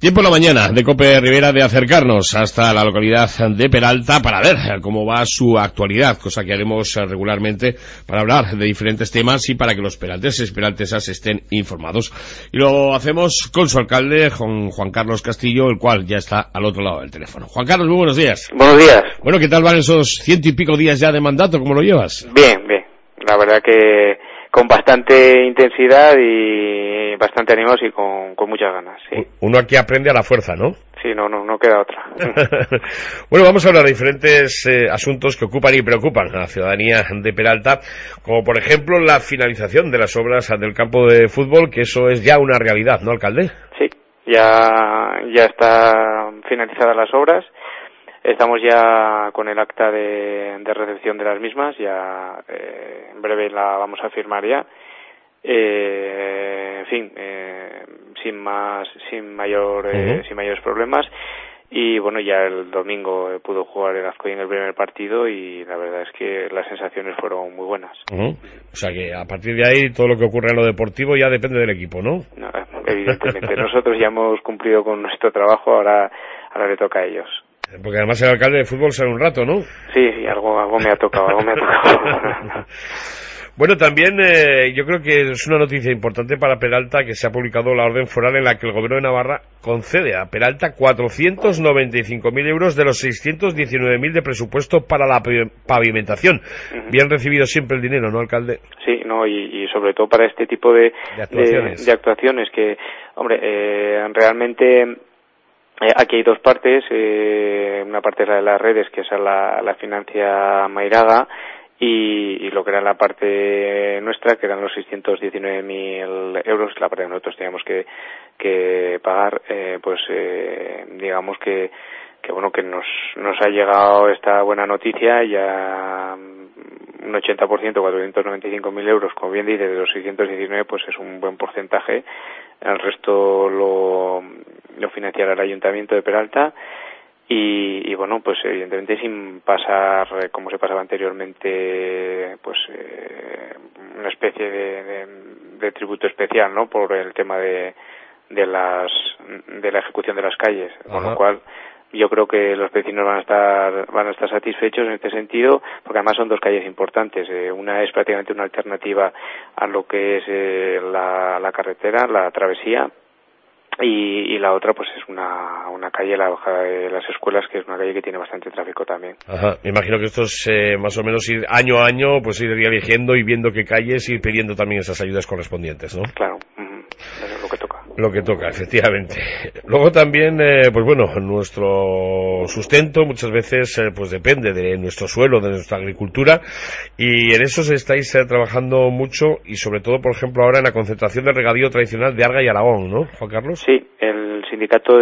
Tiempo en la mañana de COPE Rivera de acercarnos hasta la localidad de Peralta para ver cómo va su actualidad, cosa que haremos regularmente para hablar de diferentes temas y para que los peralteses y peraltesas estén informados. Y lo hacemos con su alcalde, con Juan Carlos Castillo, el cual ya está al otro lado del teléfono. Juan Carlos, muy buenos días. Buenos días. Bueno, ¿qué tal van esos 100 y pico días ya de mandato? ¿Cómo lo llevas? Bien, bien. La verdad que con bastante intensidad y bastante animados y con muchas ganas, sí. Uno aquí aprende a la fuerza, ¿no? Sí, no queda otra. Bueno, vamos a hablar de diferentes asuntos que ocupan y preocupan a la ciudadanía de Peralta, como por ejemplo la finalización de las obras del campo de fútbol, que eso es ya una realidad, ¿no, alcalde? Sí, ya están finalizadas las obras. Estamos ya con el acta de recepción de las mismas, ya en breve la vamos a firmar ya. En fin, sin mayores problemas. Y bueno, ya el domingo pudo jugar el Azcoy en el primer partido y la verdad es que las sensaciones fueron muy buenas. O sea que a partir de ahí todo lo que ocurre en lo deportivo ya depende del equipo, ¿no? No, evidentemente. Nosotros ya hemos cumplido con nuestro trabajo, ahora le toca a ellos. Porque además el alcalde de fútbol sale un rato, ¿no? Sí, algo me ha tocado. Bueno, también yo creo que es una noticia importante para Peralta que se ha publicado la orden foral en la que el Gobierno de Navarra concede a Peralta 495.000 euros de los 619.000 de presupuesto para la pavimentación. Bien recibido siempre el dinero, ¿no, alcalde? Sí, no, y sobre todo para este tipo de actuaciones que, hombre, realmente... aquí hay dos partes, una parte es la de las redes, que esa la financia Mairaga, y lo que era la parte nuestra, que eran los 619.000 euros, la parte que nosotros teníamos que pagar, digamos que bueno, que nos ha llegado esta buena noticia, ya un 80%, 495.000 euros, como bien dice, de los 619, pues es un buen porcentaje. El resto lo financiará el Ayuntamiento de Peralta y bueno, pues evidentemente sin pasar, como se pasaba anteriormente, pues una especie de tributo especial, ¿no? Por el tema de la ejecución de las calles, con lo cual yo creo que los vecinos van a estar satisfechos en este sentido, porque además son dos calles importantes. Una es prácticamente una alternativa a lo que es la carretera, la travesía, y la otra pues es una calle, la bajada de las escuelas, que es una calle que tiene bastante tráfico también. Me imagino que esto es más o menos ir año a año, pues ir eligiendo y viendo qué calles y pidiendo también esas ayudas correspondientes, ¿no? Claro, eso es lo que toca. Lo que toca, efectivamente. Luego también, pues bueno, nuestro sustento muchas veces pues depende de nuestro suelo, de nuestra agricultura, y en eso estáis trabajando mucho, y sobre todo, por ejemplo, ahora en la concentración de regadío tradicional de Arga y Aragón, ¿no, Juan Carlos? Sí, el sindicato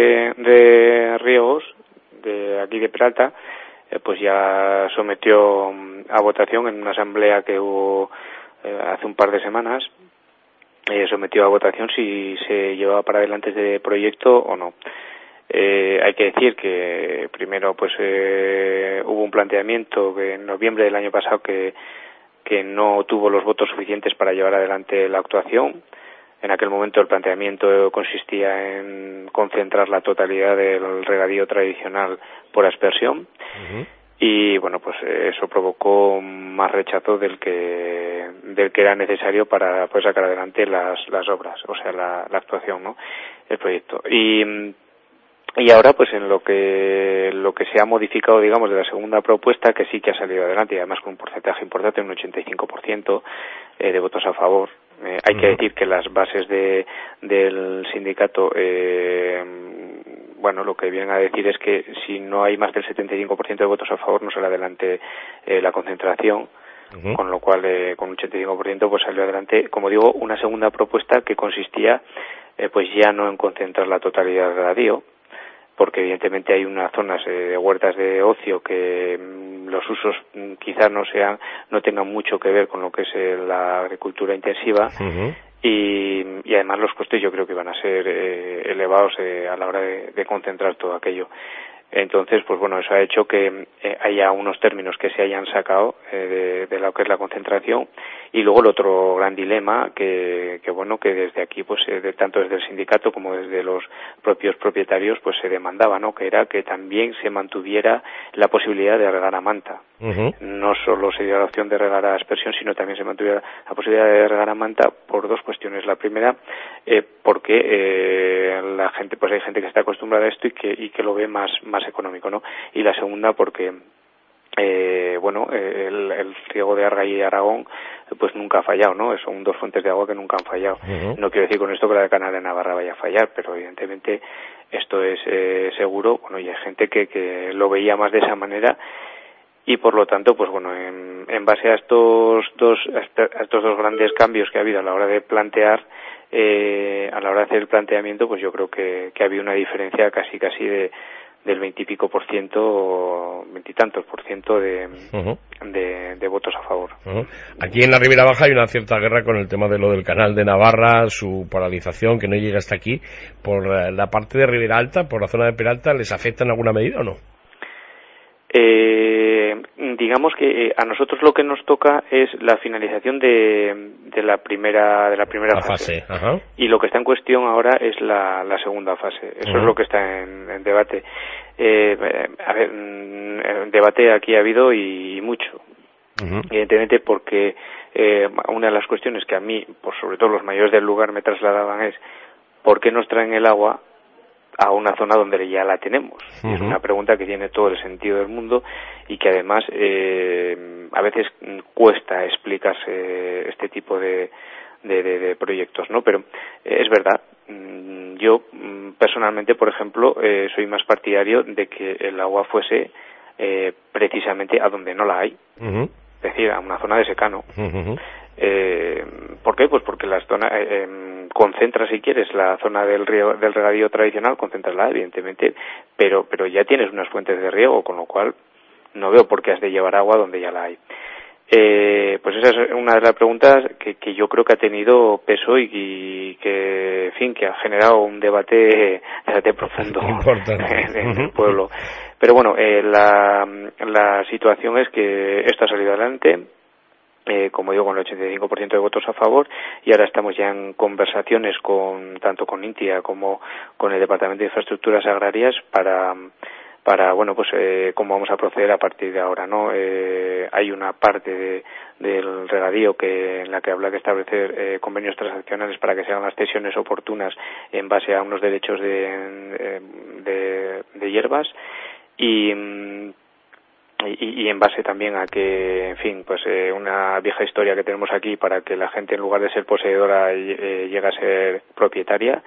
de riegos de aquí de Peralta pues ya sometió a votación en una asamblea que hubo hace un par de semanas, sometió a votación si se llevaba para adelante este proyecto o no. Hay que decir que primero pues hubo un planteamiento que en noviembre del año pasado que no tuvo los votos suficientes para llevar adelante la actuación. En aquel momento el planteamiento consistía en concentrar la totalidad del regadío tradicional por aspersión. Y bueno, pues eso provocó más rechazo del que era necesario para poder sacar adelante las obras, o sea, la actuación, ¿no? El proyecto. Y ahora pues en lo que se ha modificado, digamos, de la segunda propuesta, que sí que ha salido adelante y además con un porcentaje importante, un 85% de votos a favor. Hay que decir que las bases del sindicato, bueno, lo que vienen a decir es que si no hay más del 75% de votos a favor no sale adelante la concentración, con lo cual con un 85% pues salió adelante, como digo, una segunda propuesta que consistía pues ya no en concentrar la totalidad del regadío, porque evidentemente hay unas zonas de huertas de ocio que los usos quizás no tengan mucho que ver con lo que es la agricultura intensiva, y además los costes yo creo que van a ser elevados a la hora de concentrar todo aquello. Entonces, pues bueno, eso ha hecho que haya unos términos que se hayan sacado de lo que es la concentración. Y luego el otro gran dilema que bueno, que desde aquí, pues tanto desde el sindicato como desde los propios propietarios, pues se demandaba, ¿no? Que era que también se mantuviera la posibilidad de regar a manta. No solo se dio la opción de regar a aspersión, sino también se mantuviera la posibilidad de regar a manta por dos cuestiones. La primera, porque la gente, pues hay gente que está acostumbrada a esto y que lo ve más económico, ¿no? Y la segunda, porque bueno, el riego de Arga y Aragón pues nunca ha fallado, ¿no? Son dos fuentes de agua que nunca han fallado. No quiero decir con esto que la de Canal de Navarra vaya a fallar, pero evidentemente esto es seguro. Bueno, y hay gente que lo veía más de esa manera, y por lo tanto, pues bueno, en base a estos dos grandes cambios que ha habido a la hora de plantear, a la hora de hacer el planteamiento, pues yo creo que ha habido una diferencia casi del 20 y pico por ciento, 20 y tantos por ciento de votos a favor. Aquí en la Ribera Baja hay una cierta guerra con el tema de lo del Canal de Navarra, su paralización, que no llega hasta aquí. Por la parte de Ribera Alta, por la zona de Peralta, ¿les afecta en alguna medida o no? Digamos que a nosotros lo que nos toca es la finalización de la primera fase. Y lo que está en cuestión ahora es la segunda fase. Eso es lo que está en debate. A ver, debate aquí ha habido y mucho. Evidentemente, porque una de las cuestiones que a mí, pues sobre todo los mayores del lugar, me trasladaban es ¿por qué nos traen el agua a una zona donde ya la tenemos? Es una pregunta que tiene todo el sentido del mundo y que además a veces cuesta explicarse este tipo de proyectos, ¿no? Pero es verdad. Yo personalmente, por ejemplo, soy más partidario de que el agua fuese precisamente a donde no la hay, es decir, a una zona de secano. ¿Por qué? Pues porque las zonas concentra, si quieres, la zona del regadío tradicional, concéntrala, evidentemente, pero ya tienes unas fuentes de riego, con lo cual no veo por qué has de llevar agua donde ya la hay. Pues esa es una de las preguntas que yo creo que ha tenido peso y que, en fin, que ha generado un debate profundo en el pueblo. Pero bueno, la situación es que esto ha salido adelante, como digo, con el 85% de votos a favor, y ahora estamos ya en conversaciones tanto con INTIA como con el Departamento de Infraestructuras Agrarias para bueno, pues cómo vamos a proceder a partir de ahora, ¿no? Hay una parte del regadío en la que habla de establecer convenios transaccionales para que se hagan las cesiones oportunas en base a unos derechos de hierbas y en base también a que, en fin, pues una vieja historia que tenemos aquí para que la gente, en lugar de ser poseedora, llegue a ser propietaria.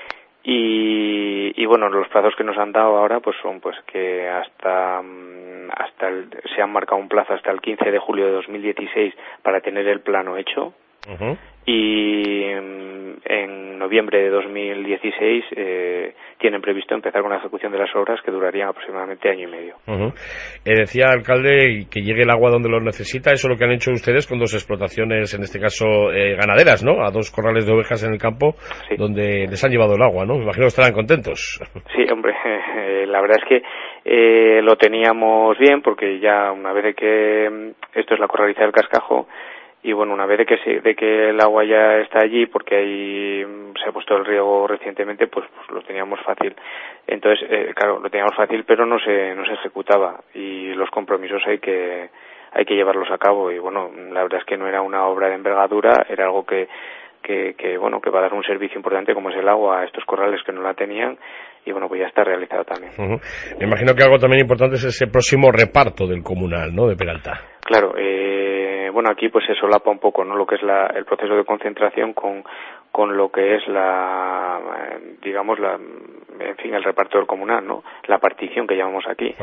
Y bueno, los plazos que nos han dado ahora pues son pues que se han marcado un plazo hasta el 15 de julio de 2016 para tener el plano hecho. Y en noviembre de 2016 tienen previsto empezar con la ejecución de las obras, que durarían aproximadamente año y medio. Decía el alcalde que llegue el agua donde lo necesita. Eso es lo que han hecho ustedes con dos explotaciones, en este caso ganaderas, ¿no? A dos corrales de ovejas en el campo, sí, donde les han llevado el agua, ¿no? Me imagino que estarán contentos. Sí, hombre, la verdad es que lo teníamos bien, porque ya una vez de que esto es la corraliza del Cascajo, y bueno, una vez de que el agua ya está allí, porque ahí se ha puesto el riego recientemente, pues lo teníamos fácil. Entonces, claro, lo teníamos fácil, pero no se ejecutaba, y los compromisos hay que llevarlos a cabo. Y bueno, la verdad es que no era una obra de envergadura, era algo que bueno, que va a dar un servicio importante como es el agua a estos corrales que no la tenían, y bueno, pues ya está realizado también. Me imagino que algo también importante es ese próximo reparto del comunal, ¿no?, de Peralta. Claro, bueno, aquí pues se solapa un poco, ¿no?, lo que es el proceso de concentración con lo que es digamos en fin, el reparto del comunal, ¿no?, la partición que llamamos aquí.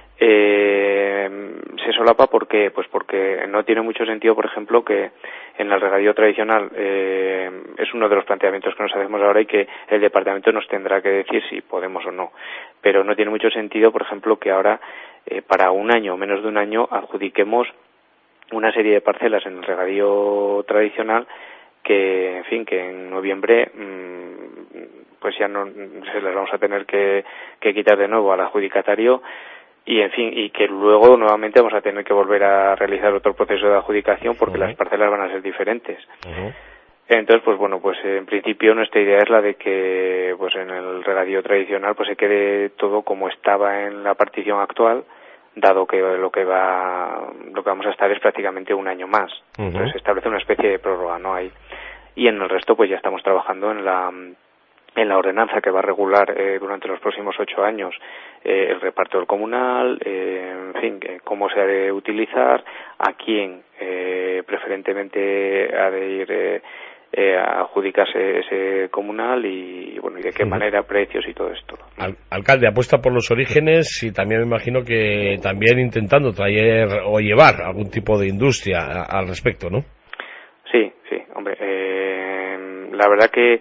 Se solapa porque no tiene mucho sentido, por ejemplo, que en el regadío tradicional es uno de los planteamientos que nos hacemos ahora, y que el departamento nos tendrá que decir si podemos o no, pero no tiene mucho sentido, por ejemplo, que ahora para un año o menos de un año adjudiquemos una serie de parcelas en el regadío tradicional que, en fin, que en noviembre pues ya no se las vamos a tener que quitar de nuevo al adjudicatario y, en fin, y que luego nuevamente vamos a tener que volver a realizar otro proceso de adjudicación porque las parcelas van a ser diferentes. Entonces, pues bueno, pues en principio nuestra idea es la de que pues en el regadío tradicional pues se quede todo como estaba en la partición actual, dado que lo que vamos a estar es prácticamente un año más. Entonces se establece una especie de prórroga, ¿no? Ahí. Y en el resto pues ya estamos trabajando en la ordenanza que va a regular durante los próximos 8 años el reparto del comunal, en fin, cómo se ha de utilizar, a quién preferentemente ha de ir a adjudicarse ese comunal y bueno, y de qué manera, precios y todo esto. Alcalde, apuesta por los orígenes y también me imagino que también intentando traer o llevar algún tipo de industria al respecto, ¿no? Sí, hombre, la verdad que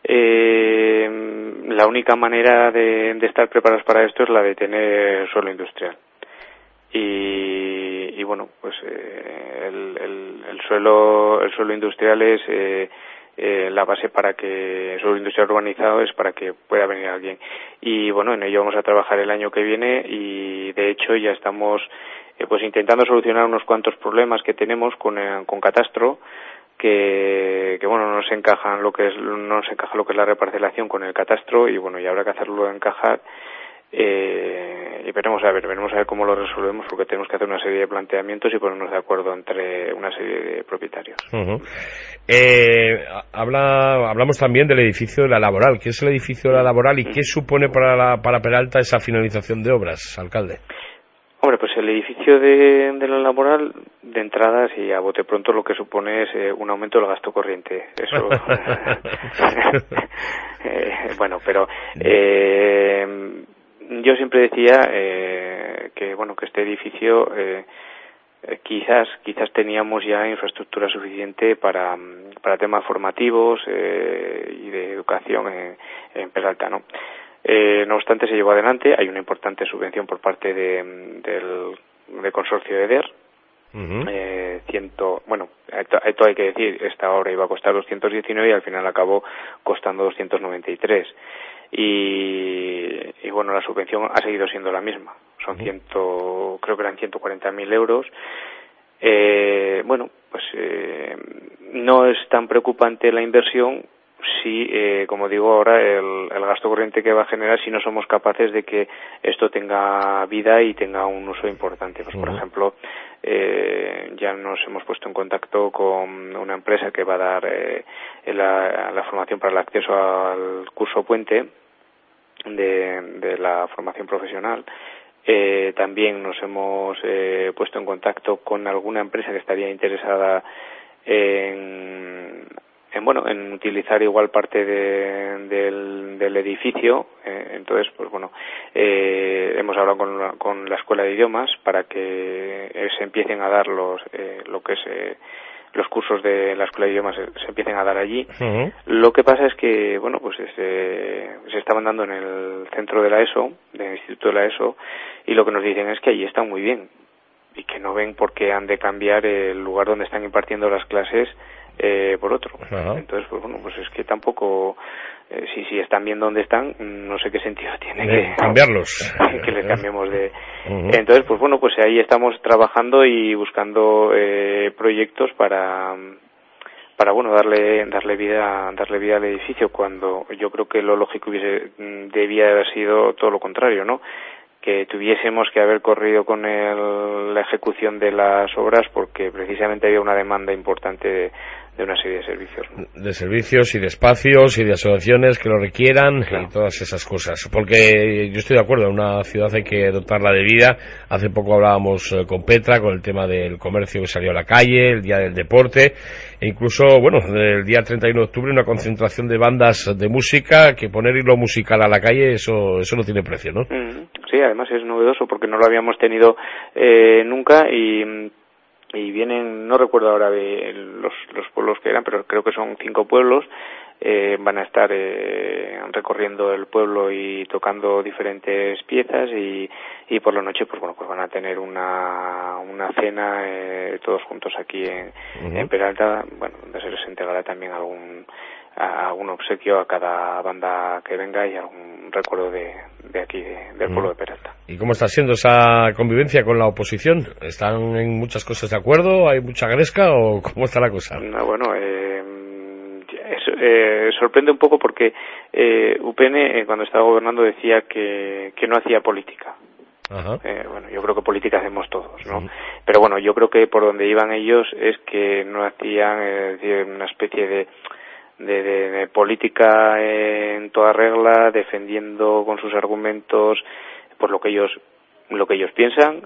la única manera de estar preparados para esto es la de tener suelo industrial. Y bueno, pues el suelo industrial es la base para que el suelo industrial urbanizado es para que pueda venir alguien. Y bueno, en ello vamos a trabajar el año que viene y de hecho ya estamos pues intentando solucionar unos cuantos problemas que tenemos con Catastro, que bueno, no se encaja lo que es la reparcelación con el catastro y bueno, y habrá que hacerlo encajar y veremos a ver cómo lo resolvemos porque tenemos que hacer una serie de planteamientos y ponernos de acuerdo entre una serie de propietarios. Hablamos también del edificio de la Laboral. ¿Qué es el edificio de la Laboral y qué supone para Peralta esa finalización de obras, alcalde? Hombre, pues el edificio de la Laboral, de entrada, y a bote pronto, lo que supone es un aumento del gasto corriente. Eso. Bueno, pero yo siempre decía que bueno, que este edificio quizás teníamos ya infraestructura suficiente para temas formativos y de educación en Peralta, ¿no? No obstante, se llevó adelante. Hay una importante subvención por parte del consorcio EDER. Esto hay que decir, esta obra iba a costar 219 y al final acabó costando 293. Y bueno, la subvención ha seguido siendo la misma. Son creo que eran 140.000 euros. Bueno, pues no es tan preocupante la inversión si, como digo ahora, el gasto corriente que va a generar si no somos capaces de que esto tenga vida y tenga un uso importante. Pues, por ejemplo, ya nos hemos puesto en contacto con una empresa que va a dar la formación para el acceso al curso puente de la formación profesional. También nos hemos puesto en contacto con alguna empresa que estaría interesada en utilizar igual parte del edificio. Entonces, pues bueno, hemos hablado con la Escuela de Idiomas para que se empiecen a dar los cursos de la Escuela de Idiomas se empiecen a dar allí. Lo que pasa es que, bueno, pues se estaban dando en el centro de la ESO, del Instituto de la ESO, y lo que nos dicen es que allí están muy bien y que no ven por qué han de cambiar el lugar donde están impartiendo las clases por otro. Entonces, pues bueno, pues es que tampoco, si están bien donde están, no sé qué sentido tiene que cambiarlos, que les cambiemos de. Entonces, pues bueno, pues ahí estamos trabajando y buscando proyectos para bueno, darle vida al edificio, cuando yo creo que lo lógico debía haber sido todo lo contrario, ¿no? Que tuviésemos que haber corrido con la ejecución de las obras porque precisamente había una demanda importante de una serie de servicios, ¿no? De servicios y de espacios y de asociaciones que lo requieran, claro, y todas esas cosas. Porque yo estoy de acuerdo, una ciudad hay que dotarla de vida. Hace poco hablábamos con Petra, con el tema del comercio que salió a la calle, el día del deporte, e incluso, bueno, el día 31 de octubre una concentración de bandas de música, que poner hilo musical a la calle, eso no tiene precio, ¿no? Sí, además es novedoso porque no lo habíamos tenido nunca y vienen, no recuerdo ahora de los pueblos que eran, pero creo que son 5 pueblos van a estar recorriendo el pueblo y tocando diferentes piezas y por la noche pues bueno, pues van a tener una cena todos juntos aquí en Peralta, bueno, donde se les entregará también algún obsequio a cada banda que venga y algún recuerdo de aquí, del pueblo de Peralta. ¿Y cómo está siendo esa convivencia con la oposición? ¿Están en muchas cosas de acuerdo? ¿Hay mucha gresca o cómo está la cosa? No, bueno, sorprende un poco porque UPN cuando estaba gobernando decía que no hacía política. Bueno, yo creo que política hacemos todos, ¿no? Pero bueno, yo creo que por donde iban ellos es que no hacían una especie de política en toda regla, defendiendo con sus argumentos pues lo que ellos piensan,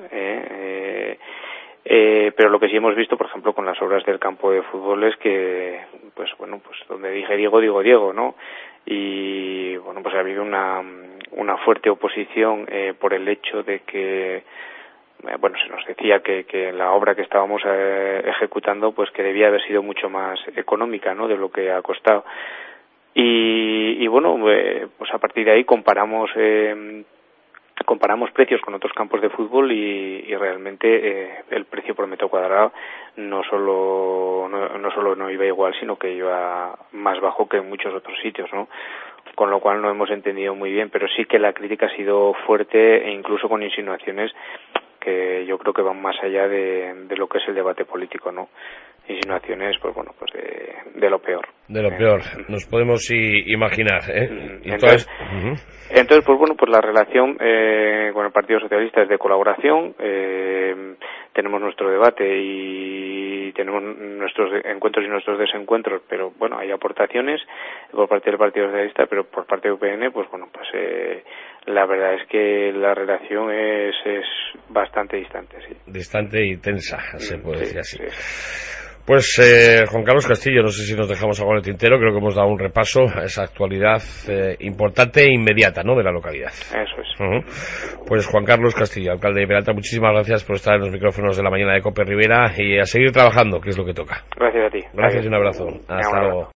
pero lo que sí hemos visto, por ejemplo, con las obras del campo de fútbol es que, pues bueno, pues donde dije Diego, digo Diego, ¿no? Y bueno, pues ha habido una fuerte oposición por el hecho de que, bueno, se nos decía que la obra que estábamos ejecutando, pues que debía haber sido mucho más económica, ¿no? De lo que ha costado. Y bueno, pues a partir de ahí comparamos precios con otros campos de fútbol y realmente el precio por metro cuadrado no solo no iba igual, sino que iba más bajo que en muchos otros sitios, ¿no? Con lo cual no hemos entendido muy bien, pero sí que la crítica ha sido fuerte e incluso con insinuaciones que yo creo que van más allá de lo que es el debate político, ¿no? Insinuaciones, pues bueno, pues de lo peor. De lo peor, nos podemos imaginar, Entonces, pues bueno, pues la relación con el Partido Socialista es de colaboración, tenemos nuestro debate y tenemos nuestros encuentros y nuestros desencuentros, pero bueno, hay aportaciones por parte del Partido Socialista, pero por parte de UPN, pues bueno, pues la verdad es que la relación es bastante distante, sí. Distante y tensa, se puede decir así. Sí. Pues Juan Carlos Castillo, no sé si nos dejamos algo en el tintero, creo que hemos dado un repaso a esa actualidad importante e inmediata, ¿no?, de la localidad. Eso es. Pues Juan Carlos Castillo, alcalde de Peralta, muchísimas gracias por estar en los micrófonos de la mañana de COPE Rivera y a seguir trabajando, que es lo que toca. Gracias a ti. Gracias y un abrazo. Hasta luego.